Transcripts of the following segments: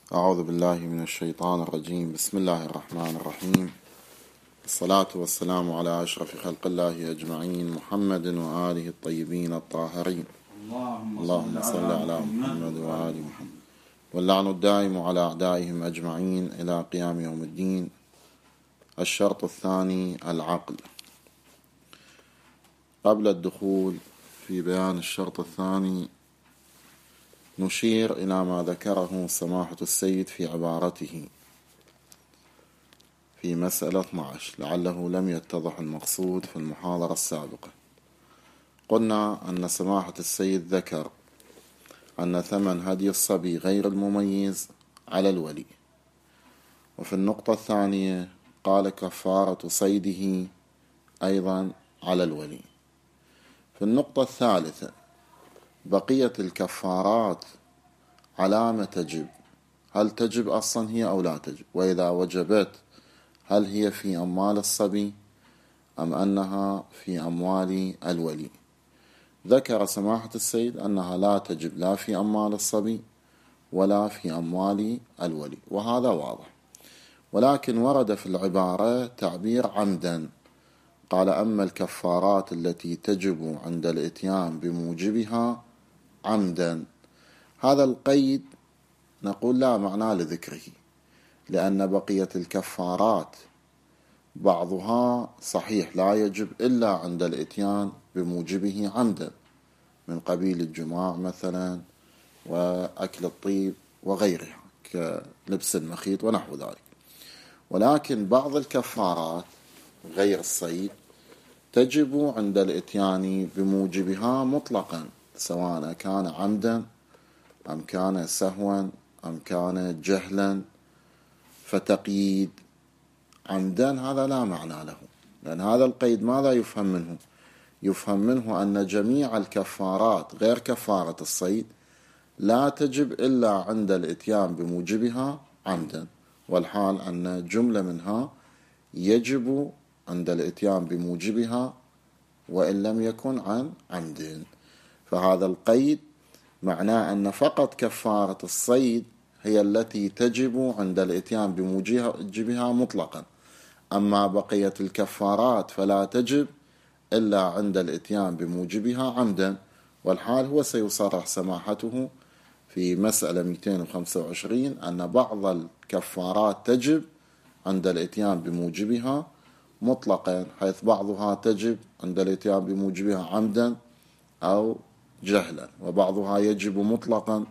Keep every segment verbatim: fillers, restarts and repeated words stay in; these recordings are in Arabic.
أعوذ بالله من الشيطان الرجيم. بسم الله الرحمن الرحيم. الصلاة والسلام على أشرف خلق الله أجمعين، محمد وآله الطيبين الطاهرين. اللهم صل على محمد وآل محمد، واللعن الدائم على أعدائهم أجمعين إلى قيام يوم الدين. الشرط الثاني العقل. قبل الدخول في بيان الشرط الثاني نشير إلى ما ذكره سماحة السيد في عبارته في مسألة اثني عشر، لعله لم يتضح المقصود في المحاضرة السابقة. قلنا أن سماحة السيد ذكر أن ثمن هدي الصبي غير المميز على الولي، وفي النقطة الثانية قال كفارة صيده أيضا على الولي. في النقطة الثالثة بقية الكفارات على ما تجب، هل تجب أصلا هي أو لا تجب، وإذا وجبت هل هي في أموال الصبي أم أنها في أموال الولي. ذكر سماحة السيد أنها لا تجب لا في أموال الصبي ولا في أموال الولي، وهذا واضح. ولكن ورد في العبارة تعبير عمدا، قال أما الكفارات التي تجب عند الإتيان بموجبها عمدا. هذا القيد نقول لا معنى لذكره، لأن بقية الكفارات بعضها صحيح لا يجب إلا عند الإتيان بموجبه عمدا، من قبيل الجماع مثلا وأكل الطيب وغيرها كلبس المخيط ونحو ذلك. ولكن بعض الكفارات غير الصيد تجب عند الإتيان بموجبها مطلقا، سواء كان عمدا أم كان سهوا أم كان جهلا. فتقييد عمدا هذا لا معنى له، لأن هذا القيد ماذا يفهم منه؟ يفهم منه أن جميع الكفارات غير كفارة الصيد لا تجب إلا عند الإتيان بموجبها عمدا، والحال أن جملة منها يجب عند الإتيان بموجبها وإن لم يكن عن عمد. فهذا القيد معناه أن فقط كفارة الصيد هي التي تجب عند الإتيان بموجبها مطلقا، أما بقية الكفارات فلا تجب إلا عند الإتيان بموجبها عمدا. والحال هو سيصرح سماحته في مسألة مئتين وخمسة وعشرين أن بعض الكفارات تجب عند الإتيان بموجبها مطلقا، حيث بعضها تجب عند الإتيان بموجبها عمدا أو جهلا، وبعضها يجب مطلقا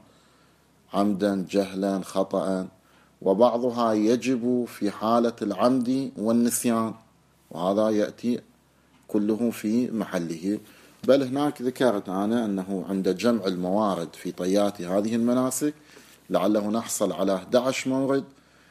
عمدا جهلا خطأ، وبعضها يجب في حالة العمد والنسيان، وهذا يأتي كله في محله. بل هناك ذكرت أنا أنه عند جمع الموارد في طيات هذه المناسك لعله نحصل على أحد عشر مورد،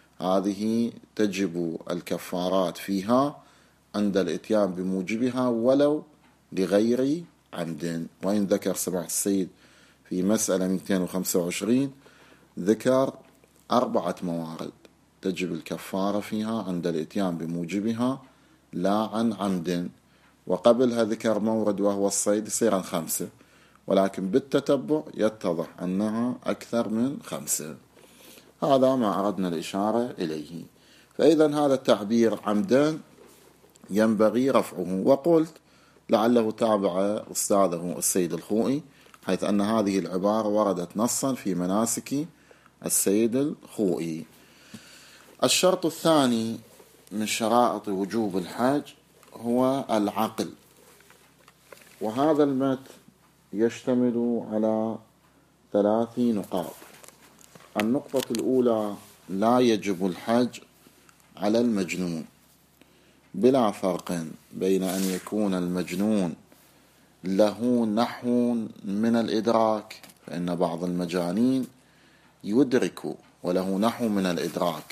هذه تجب الكفارات فيها عند الإتيان بموجبها ولو لغير عمد. وإن ذكر سماحة السيد في مسألة مئتين وخمسة وعشرين ذكر أربعة موارد تجب الكفارة فيها عند الإتيان بموجبها لا عن عمد، وقبلها ذكر مورد وهو الصيد، يصير خمسة، ولكن بالتتبع يتضح أنها أكثر من خمسة. هذا ما أردنا الإشارة إليه. فإذا هذا التعبير عمدا ينبغي رفعه، وقلت لعله تابع أستاذه السيد الخوئي، حيث أن هذه العبارة وردت نصا في مناسك السيد الخوئي. الشرط الثاني من شرائط وجوب الحج هو العقل، وهذا المتن يشتمل على ثلاث نقاط. النقطة الأولى: لا يجب الحج على المجنون، بلا فرق بين أن يكون المجنون له نحو من الإدراك، فإن بعض المجانين يدرك وله نحو من الإدراك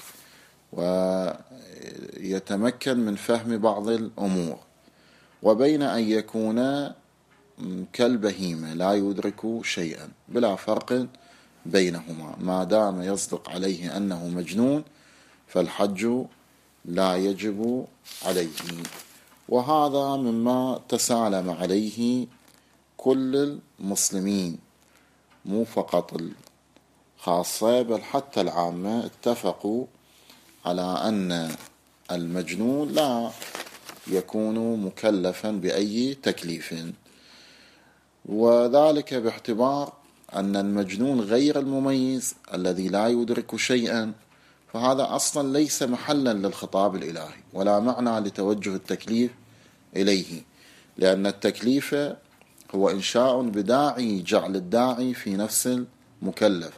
ويتمكن من فهم بعض الأمور، وبين أن يكون كالبهيمة لا يدرك شيئا، بلا فرق بينهما. ما دام يصدق عليه أنه مجنون فالحج لا يجب عليه، وهذا مما تسالم عليه كل المسلمين، مو فقط خاصة بل حتى العامة اتفقوا على أن المجنون لا يكون مكلفا بأي تكليف، وذلك باعتبار أن المجنون غير المميز الذي لا يدرك شيئا، فهذا أصلا ليس محلا للخطاب الإلهي ولا معنى لتوجه التكليف إليه، لأن التكليف هو إنشاء بداعي جعل الداعي في نفس المكلف،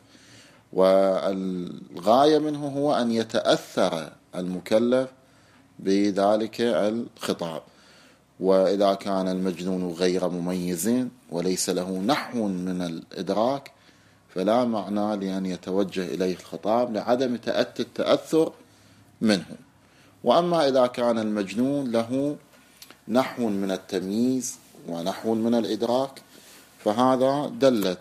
والغاية منه هو أن يتأثر المكلف بذلك الخطاب. وإذا كان المجنون غير مميز وليس له نحو من الإدراك فلا معنى لأن يتوجه إليه الخطاب لعدم تأتي التأثر منه. وأما إذا كان المجنون له نحو من التمييز ونحو من الإدراك فهذا دلت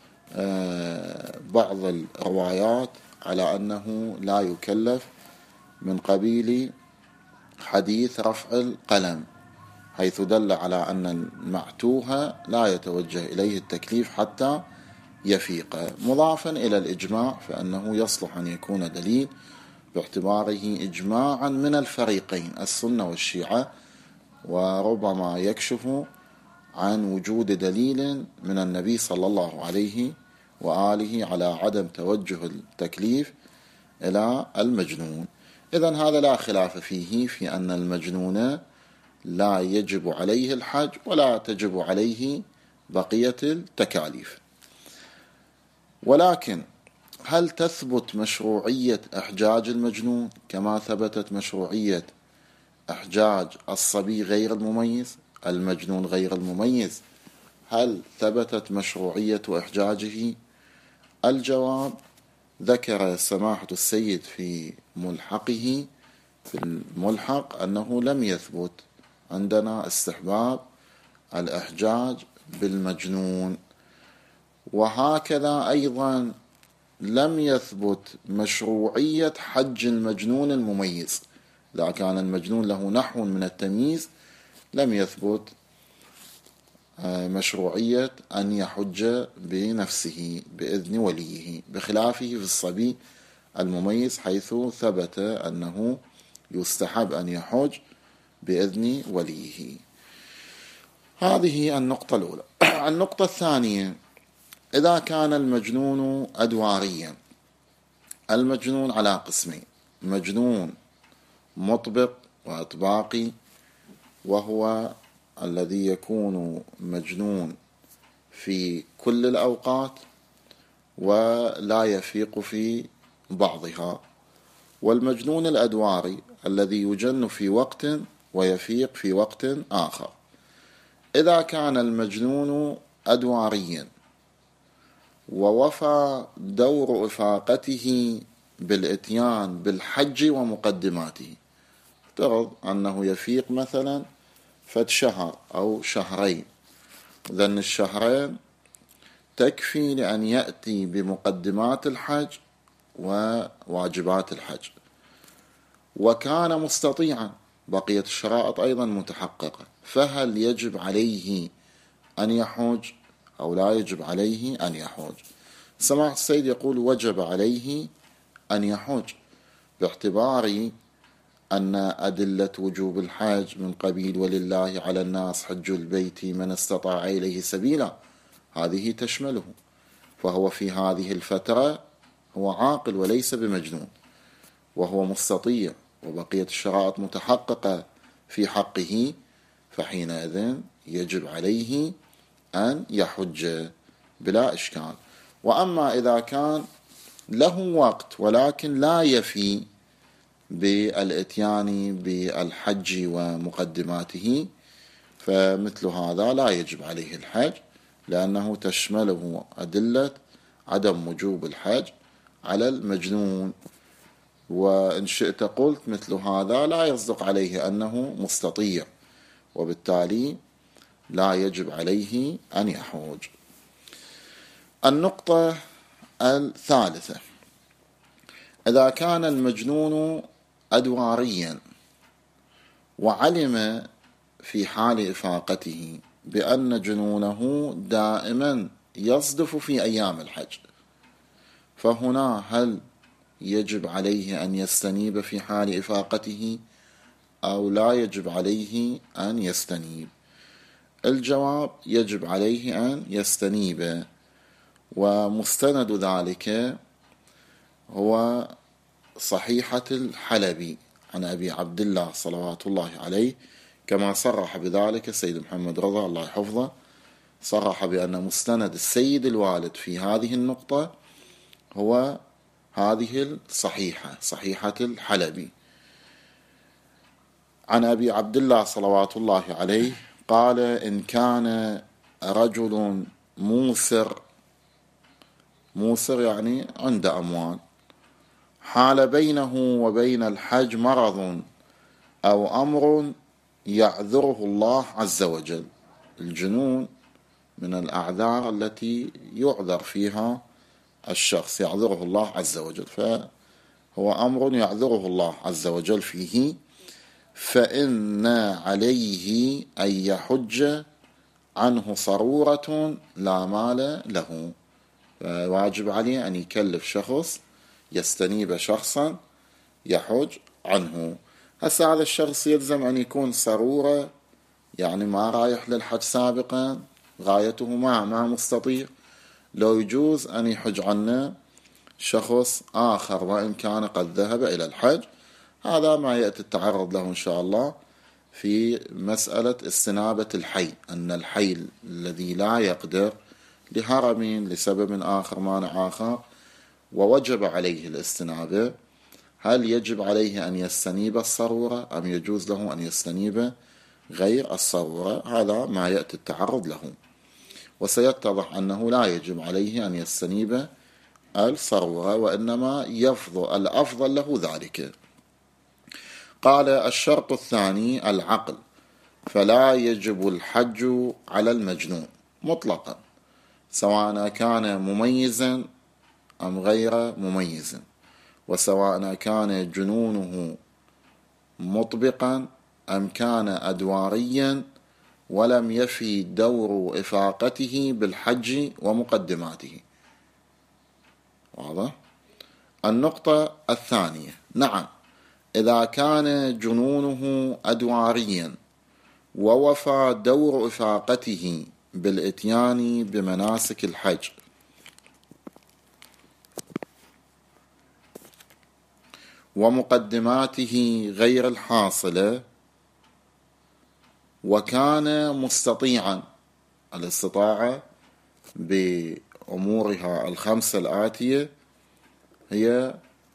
بعض الروايات على أنه لا يكلف، من قبيل حديث رفع القلم، حيث دل على أن المعتوه لا يتوجه إليه التكليف حتى يفيق، مضافا إلى الإجماع فأنه يصلح أن يكون دليل باعتباره إجماعا من الفريقين السنة والشيعة، وربما يكشف عن وجود دليل من النبي صلى الله عليه وآله على عدم توجه التكليف إلى المجنون. إذن هذا لا خلاف فيه في أن المجنون لا يجب عليه الحج ولا تجب عليه بقية التكاليف. ولكن هل تثبت مشروعية إحجاج المجنون كما ثبتت مشروعية إحجاج الصبي غير المميز؟ المجنون غير المميز هل ثبتت مشروعية إحجاجه؟ الجواب ذكر سماحة السيد في ملحقه في الملحق أنه لم يثبت عندنا استحباب الإحجاج بالمجنون، وهكذا أيضا لم يثبت مشروعية حج المجنون المميز. إذا كان المجنون له نحو من التمييز لم يثبت مشروعية أن يحج بنفسه بإذن وليه، بخلافه في الصبي المميز حيث ثبت أنه يستحب أن يحج بإذن وليه. هذه النقطة الأولى. النقطة الثانية، إذا كان المجنون أدواريا، المجنون على قسمين: مجنون مطبق وإطباقي، وهو الذي يكون مجنون في كل الأوقات ولا يفيق في بعضها، والمجنون الأدواري الذي يجن في وقت ويفيق في وقت آخر. إذا كان المجنون أدواريا ووفى دور إفاقته بالإتيان بالحج ومقدماته، افترض أنه يفيق مثلا فد شهر أو شهرين، ذن الشهرين تكفي لأن يأتي بمقدمات الحج وواجبات الحج، وكان مستطيعا، بقية الشرائط أيضا متحققة، فهل يجب عليه أن يحج أو لا يجب عليه أن يحج؟ سماحة السيد يقول وجب عليه أن يحج، باعتبار أن أدلة وجوب الحج من قبيل ولله على الناس حج البيت من استطاع إليه سبيلا، هذه تشمله، فهو في هذه الفترة هو عاقل وليس بمجنون، وهو مستطيع وبقية الشرائط متحققة في حقه، فحينئذ يجب عليه أن يحج بلا إشكال. وأما إذا كان له وقت ولكن لا يفي بالإتيان بالحج ومقدماته، فمثل هذا لا يجب عليه الحج، لأنه تشمله أدلة عدم وجوب الحج على المجنون. وإن شئت قلت مثل هذا لا يصدق عليه أنه مستطيع، وبالتالي لا يجب عليه أن يحوج. النقطة الثالثة، إذا كان المجنون أدواريا وعلم في حال إفاقته بأن جنونه دائما يصدف في أيام الحج، فهنا هل يجب عليه أن يستنيب في حال إفاقته أو لا يجب عليه أن يستنيب؟ الجواب يجب عليه أن يستنيب، ومستند ذلك هو صحيحة الحلبي عن أبي عبد الله صلوات الله عليه، كما صرح بذلك السيد محمد رضا الله يحفظه، صرح بأن مستند السيد الوالد في هذه النقطة هو هذه الصحيحة، صحيحة الحلبي. عن أبي عبد الله صلوات الله عليه قال: إن كان رجل موسر، موسر يعني عند أموال، حال بينه وبين الحج مرض أو أمر يعذره الله عز وجل. الجنون من الأعذار التي يعذر فيها الشخص، يعذره الله عز وجل، فهو أمر يعذره الله عز وجل فيه، فإن عليه أن يحج عنه صرورة لا مال له. واجب عليه أن يكلف شخص، يستنيب شخصا يحج عنه. هسا هذا الشخص يلزم أن يكون صرورة، يعني ما رايح للحج سابقا، غايته ما ما مستطيع، لو يجوز أن يحج عنه شخص آخر وإن كان قد ذهب إلى الحج. هذا ما يأتي التعرض له إن شاء الله في مسألة استنابة الحي، أن الحي الذي لا يقدر لهرم لسبب آخر مانع آخر ووجب عليه الاستنابة، هل يجب عليه أن يستنيب الصرورة أم يجوز له أن يستنيب غير الصرورة؟ هذا ما يأتي التعرض له، وسيتضح أنه لا يجب عليه أن يستنيب الصرورة، وإنما يفضل الأفضل له ذلك. قال: الشرط الثاني العقل، فلا يجب الحج على المجنون مطلقا، سواء كان مميزا أم غير مميز، وسواء كان جنونه مطبقا أم كان أدواريا، ولم يفي دور إفاقته بالحج ومقدماته. واضح؟ النقطة الثانية، نعم، إذا كان جنونه أدواريا ووفى دور إفاقته بالإتيان بمناسك الحج ومقدماته غير الحاصلة، وكان مستطيعا، الاستطاعة بأمورها الخمسة الآتية هي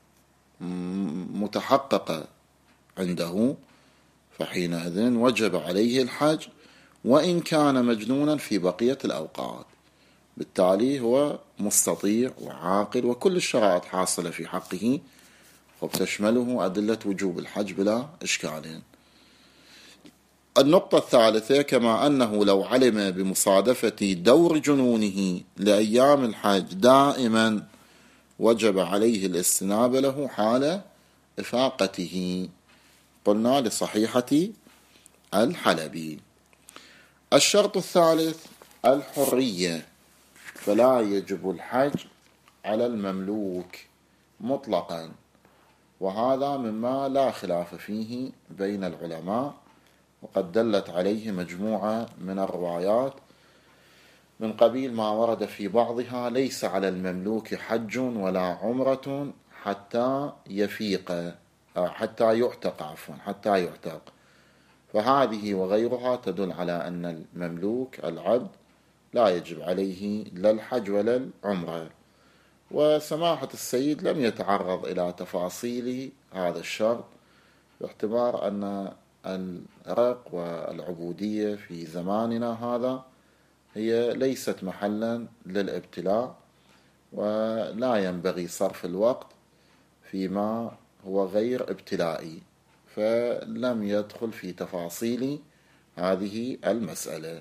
متحققة عنده، فحينئذ وجب عليه الحج وإن كان مجنونا في بقية الأوقات. بالتالي هو مستطيع وعاقل وكل الشرائط حاصلة في حقه، وتشمله أدلة وجوب الحج بلا إشكال. النقطة الثالثة، كما أنه لو علم بمصادفة دور جنونه لأيام الحج دائما وجب عليه الاستنابة له حال إفاقته، قلنا لصحيحة الحلبي. الشرط الثالث الحرية، فلا يجب الحج على المملوك مطلقا، وهذا مما لا خلاف فيه بين العلماء، وقد دلت عليه مجموعة من الروايات من قبيل ما ورد في بعضها: ليس على المملوك حج ولا عمرة حتى يفيق، حتى يعتق عفوا حتى يعتق. فهذه وغيرها تدل على أن المملوك العبد لا يجب عليه لا الحج ولا العمرة. وسماحة السيد لم يتعرض إلى تفاصيل هذا الشرط، باعتبار أن الرق والعبودية في زماننا هذا هي ليست محلا للابتلاء، ولا ينبغي صرف الوقت فيما هو غير ابتلائي، فلم يدخل في تفاصيل هذه المسألة.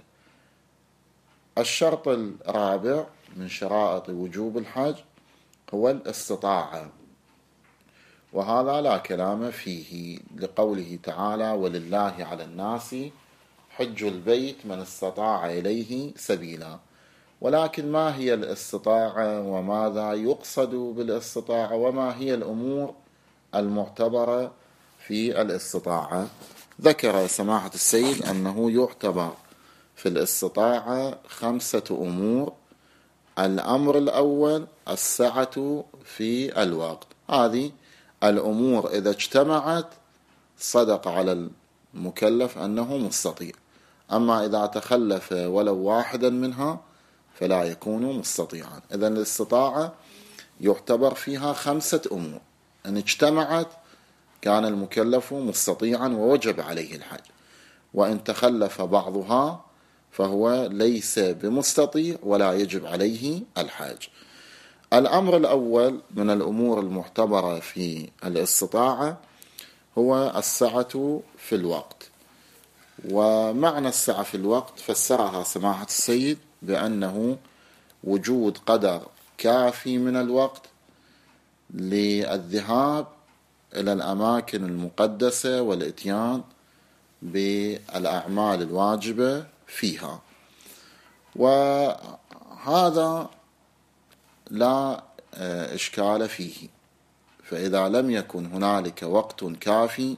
الشرط الرابع من شرائط وجوب الحج هو الاستطاعة، وهذا لا كلام فيه، لقوله تعالى: ولله على الناس حج البيت من استطاع إليه سبيلا. ولكن ما هي الاستطاعة وماذا يقصد بالاستطاعة وما هي الأمور المعتبرة في الاستطاعة؟ ذكر سماحة السيد أنه يعتبر في الاستطاعة خمسة أمور. الأمر الأول السعة في الوقت. هذه الأمور إذا اجتمعت صدق على المكلف أنه مستطيع، أما إذا تخلف ولو واحدا منها فلا يكون مستطيعا. إذن الاستطاعة يعتبر فيها خمسة أمور، إن اجتمعت كان المكلف مستطيعا ووجب عليه الحج، وإن تخلف بعضها فهو ليس بمستطيع ولا يجب عليه الحج. الأمر الأول من الأمور المعتبرة في الاستطاعة هو السعة في الوقت. ومعنى السعة في الوقت فسرها سماحة السيد بأنه وجود قدر كافي من الوقت للذهاب إلى الأماكن المقدسة والإتيان بالأعمال الواجبة فيها، وهذا لا إشكال فيه. فإذا لم يكن هنالك وقت كافي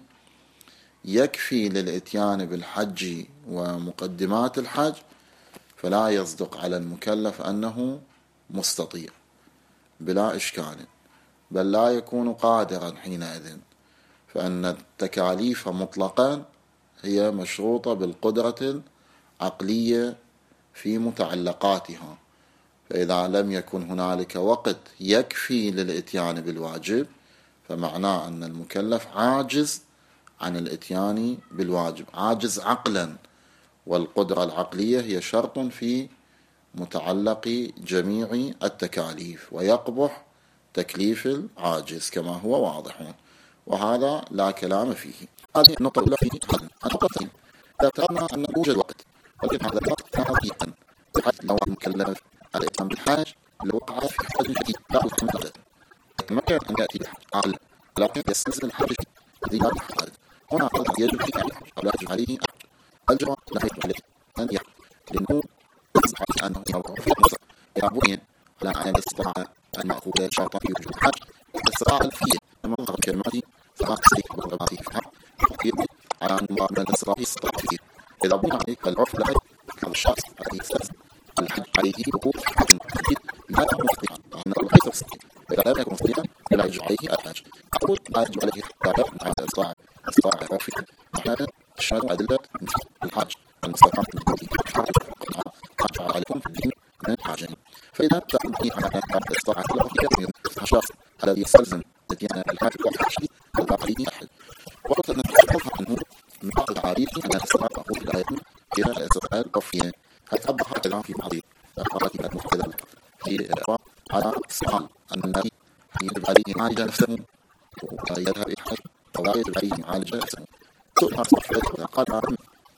يكفي للإتيان بالحج ومقدمات الحج فلا يصدق على المكلف أنه مستطيع بلا إشكال، بل لا يكون قادرا حينئذ، فأن التكاليف مطلقا هي مشروطة بالقدرة العقلية في متعلقاتها. فإذا لم يكن هنالك وقت يكفي للإتيان بالواجب فمعناه أن المكلف عاجز عن الإتيان بالواجب، عاجز عقلا، والقدرة العقلية هي شرط في متعلق جميع التكاليف، ويقبح تكليف العاجز كما هو واضح، وهذا لا كلام فيه. هذه النقطة الأولى في الحج. النقطة الثانية إذا افترضنا أن يوجد وقت، ولكن هذا الوقت كافيا بحيث لو المكلف الإتيان بالحج لو وقع في حج جديد لا يتمكن يتمكن أن يأتي بالحج، لكن يستلزم الحج زيادة الحج. هنا قد يجب عليه الحج أو لا يجب عليه الحج. الجواب لا يجب عليه أن يحج، لأنه يصح أنه يوقع في مصر إذا بني على أن الاستطاعة أن نأخذ شرطا في وجود الحج. الاستطاعة الفية لما ظهر كلماتي سواء سيك وغرباتي في الحج يقول على أن من الاستطاعة استطاعة فيه. إذا بني عليك العرف لا هذا الشخص الذي يستلزم الحج عليه وقوف في حج مستطيع لا يكون مستطيعا، لأنه ليس مستطيع. إذا لم يكن مستطيعا فلا يجب عليه الحج. أقول لا يجب عليه الحج على الاستطاعة الاستطاعة الرافية معناها تشمل أدلة الحج المستطاعة التي حج عليكم في الدين من حاجين. فإذا تأتي على الاستطاعة الرافية من الشخص الذي يستلزم الديانة الحج والحج الباقي الحج. وقلت أن نتحدث عنه من بعض التعاريف أن الاستطاعة أقول لا يكون إلى الاستطاعة الرافية. هتوضح هكذا في بعض الأخبارات المحتدة في الإعراب على السؤال أن النبي يجب عليه يعالج نفسه ويذهب إلى الحج أو لا يجب عليه يعالج نفسه. سؤال هذا قال عن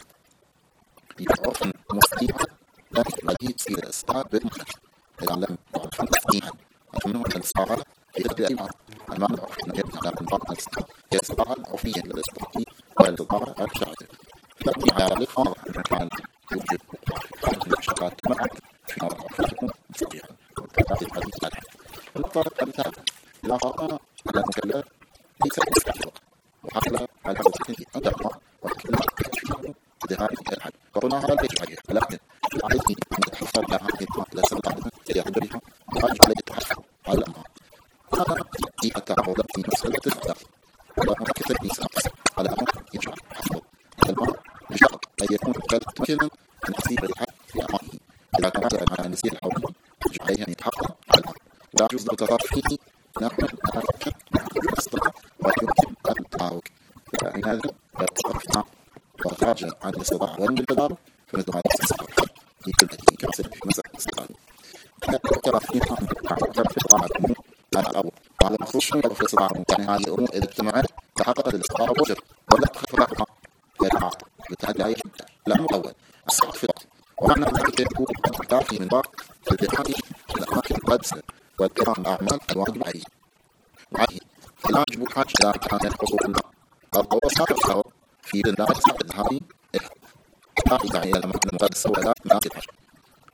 يعرف مستطيعا لا يجب عليه تصير الاستطاعة بالمحج. إذا لم يعرف مستطيعا فمنه أن الاستطاعة هي تبدأ معه المعنى العرف أنه يبدأ على منطقة الاستطاعة هي الاستطاعة العرفية للاستطاعة والاستطاعة الشرعية. فأتي على ذلك واضح أن كان يوجد شغلات معك في نوع فيكون مستطيعا وتعطي الحديث عنها. النقطة الثالثة إذا فرقنا على المكلف ليس مستحيل وحصل على هذا التكليف أن يرضى وكلمة فيه ذهاب إلى الحج. فقلنا هذا ليس عليه، ولكن عليه أن يتحصل على هذه النقطة لا سبب عنها يعود بها ويجب عليه التحصل على الأمر. هذا في التعرض في مسألة الثلاث وهناك تلبيسات على أمر يجب حصل الأمر بشرط أن يكون المكلف ممكنا أن يصيب الحج في أمامه. إذا كان قادرا على أن يسير الحول يجب عليه أن يتحقق على الأمر، لا يجوز التصرف فيه نحو الحج الاستطاعة ويمكن التعارك. فإن هذا لا تصرف وخارج عن الاستطاعة ومن التدارك فمثل هذا التصرف في كل هذه كما سيأتي في مسألة الاستطاعة. ذكر فيها ذكر في الاستطاعة الأمور على الأول وعلى المخصوص شنو في الاستطاعة، يعني هذه الأمور إذا اجتمعت تحققت الاستطاعة وجب ولا تخف راحتها يتعاطى بالتالي لا يجب. الأمر الأول السعة في الوقت، ومعنى ذلك يكون الكافي من وقت في الذهاب إلى الأماكن المقدسة والقيام بالأعمال الواجب عليه. وعليه فلا يجب الحج إذا كان الحصول الماء أو وسائل في الناس الذهاب إلى الأماكن المقدسة ولا مناسك الحج.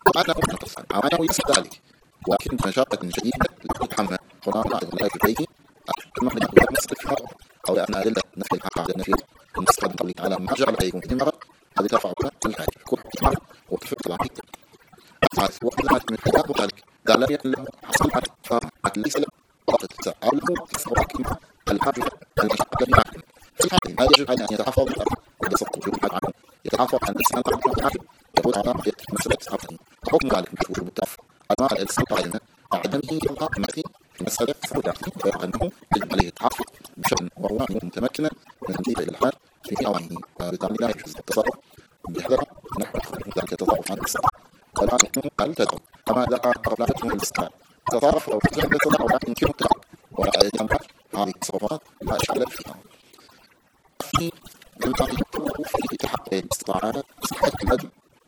أنا يصل ذلك، ولكن مشقة شديدة لتحمل هنا لا يكفيه المعنى نصف أو لأن أدلة نفي الحق على النفي المستقبل قولي على ما جعل عليكم في مرض هذه ترفع الحاج كل مرض وتفق طبعا الثالث وقت ما من الكتاب وذلك إذا لم يكن له حصل فقط ليس له وقت أو له تسرق الحاج المشقة في عقل في الحاكم لا يجب عليه أن يتحفظ بصدق وجود الحاج عنه يتحفظ عن الإنسان طبعا الحاكم يقول على مسألة حفظه حكم ذلك مشهور بالتعرف أمام الإنسان طبعا عدمه يلقى مثل في مسألة سوداء ويرى أنه يجب عليه التحفظ بشأن وهو متمكنا من تنفيذ الحاج في أوانه وبالتالي لا يجوز التصرف بحذر نحو ذلك التصرف عن الإسلام ولا يمكن أن تدعو أما إذا قرر لا تكون الإسلام تصرف أو تجعل تصرف أو لا يمكن التدعو ولا يتم هذه التصرفات لا إشكال فيها. في في تحقق الاستطاعة صحة البدن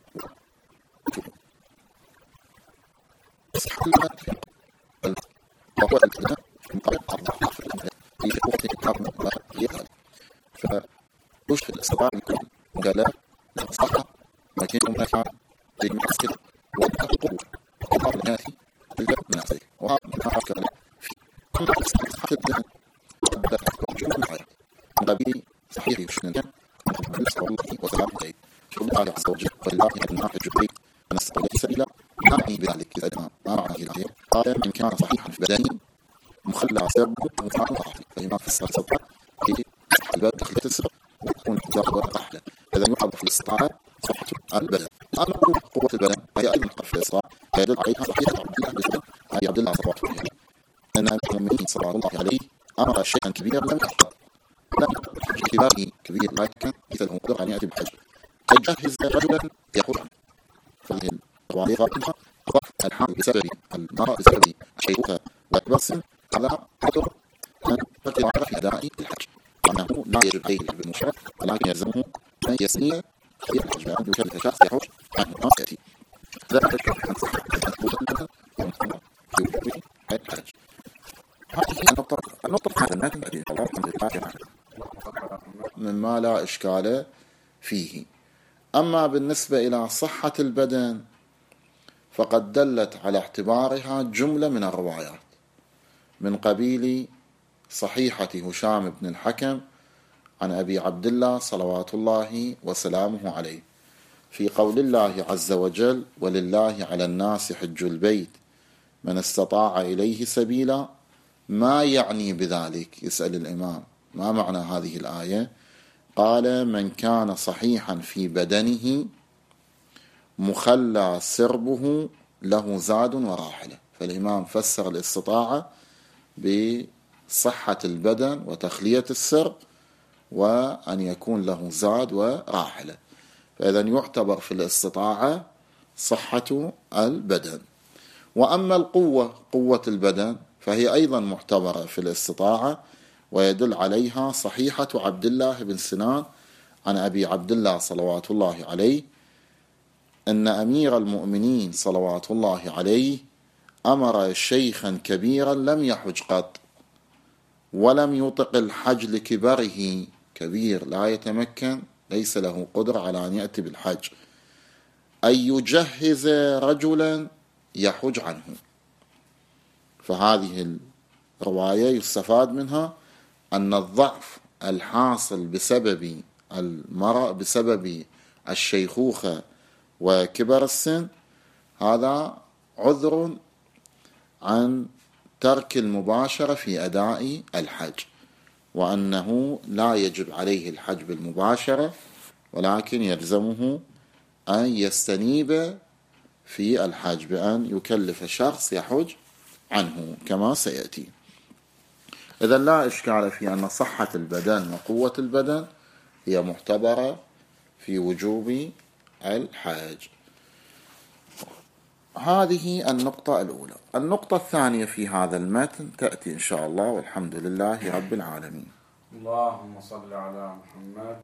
صحة البدن وهو البدن من طريق الضعف في الأمر في وقت الكرم ويفعل فيشفي الاستطاعة يكون مجالاة صحة ولكن هناك للمسكت والقبول وقبل الناتي تلك من أصلك وهذا كان في كل صحة البدن بدأت تكون من حياة من قبيل صحيح يشنن نسأل الله وسلام عليه شكرا الله عز وجل ولله أن جبريل نسأل الله سبيلا نعني بذلك إذا ما معنى الآية قال إن كان صحيحا في بدنه مخلى سببه ومفعل ضعفه فإما فسر سببه في الباب دخلة السبب ويكون ضربة رحلة إذا يحضر في الاستطاعة صحة البدن. أما قوة البدن فهي أيضا في الاستطاعة فيدل عليها صحيحة عبد الله بن هي عبد الله صلى الله عليه وسلم أن المؤمنين صلى الله عليه أمر شيئا كبيرا لم يحقق لا كباره كبير لا كان مثل هو قدر أن يأتي بحج فجهز رجلا يقول عنه فهذه الرواية غالبها الحامل بسبب المرأة بسبب الشيخوخة والكبر السن على قدر أن تقدر في أداء الحج وأنه لا يجب عليه بالمشرف ولكن يلزمه أن يسني في الحج لأن يكلف شخص يحج عنه ما سيأتي ذلك عن صحة المثبوتة لها ومثبوتة في وجود الحج. هذه النقطة النقطة الثانية التي الله مما لا إشكال فيه. أما بالنسبة إلى صحة البدن فقد دلت على اعتبارها جملة من الروايات من قبيل صحيحة هشام بن الحكم عن أبي عبد الله صلوات الله وسلامه عليه في قول الله عز وجل ولله على الناس حج البيت من استطاع إليه سبيلا. ما يعني بذلك؟ يسأل الإمام ما معنى هذه الآية؟ قال من كان صحيحا في بدنه مخلى سربه له زاد وراحلة. فالإمام فسر الاستطاعة بصحة البدن وتخلية السرب وأن يكون له زاد وراحلة، فإذا يعتبر في الاستطاعة صحة البدن. وأما القوة قوة البدن فهي أيضا معتبرة في الاستطاعة ويدل عليها صحيحة عبد الله بن سنان عن أبي عبد الله صلوات الله عليه أن أمير المؤمنين صلوات الله عليه أمر شيخا كبيرا لم يحج قط ولم يطق الحج لكبره، كبير لا يتمكن ليس له قدرة على أن يأتي بالحج، أن يجهز رجلا يحج عنه. فهذه الرواية يستفاد منها أن الضعف الحاصل بسبب المرض بسبب الشيخوخة وكبر السن هذا عذر عن ترك المباشرة في أداء الحج، وأنه لا يجب عليه الحج بالمباشرة ولكن يلزمه أن يستنيب في الحج بأن يكلف شخص يحج عنه كما سيأتي. إذا لا إشكال في أن صحة البدن وقوة البدن هي معتبرة في وجوب الحج. هذه النقطة الأولى. النقطة الثانية في هذا المتن تأتي إن شاء الله والحمد لله رب العالمين. اللهم صل على محمد.